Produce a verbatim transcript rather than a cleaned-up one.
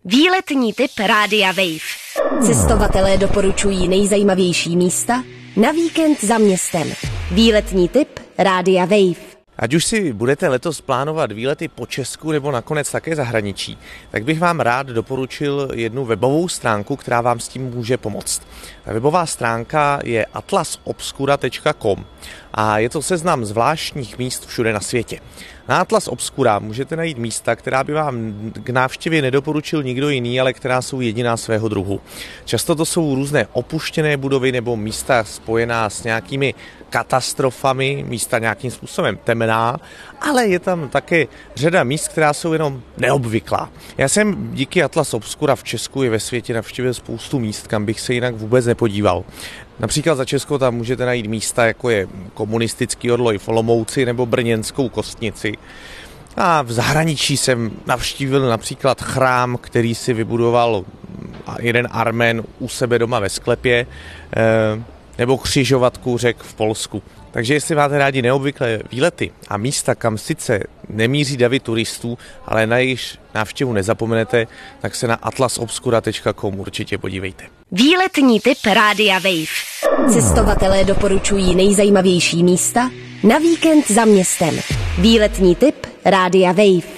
Výletní tip Rádia Wave. Cestovatelé doporučují nejzajímavější místa na víkend za městem. Výletní tip Rádia Wave. Ať už si budete letos plánovat výlety po Česku nebo nakonec také zahraničí, tak bych vám rád doporučil jednu webovou stránku, která vám s tím může pomoct. Ta webová stránka je atlas obscura tečka com a je to seznam zvláštních míst všude na světě. Na Atlas Obscura můžete najít místa, která by vám k návštěvě nedoporučil nikdo jiný, ale která jsou jediná svého druhu. Často to jsou různé opuštěné budovy nebo místa spojená s nějakými katastrofami, místa nějakým způsobem temná, ale je tam také řada míst, která jsou jenom neobvyklá. Já jsem díky Atlas Obscura v Česku i ve světě navštívil spoustu míst, kam bych se jinak vůbec nepodíval. Například za Česko tam můžete najít místa, jako je komunistický orloj v Olomouci nebo brněnskou Kostnici. A v zahraničí jsem navštívil například chrám, který si vybudoval jeden Armén u sebe doma ve sklepě, nebo křižovatku řek v Polsku. Takže jestli máte rádi neobvyklé výlety a místa, kam sice nemíří davy turistů, ale na jejich návštěvu nezapomenete, tak se na atlas obscura tečka com určitě podívejte. Výletní tip Rádia Wave. Cestovatelé doporučují nejzajímavější místa na víkend za městem. Výletní tip Rádia Wave.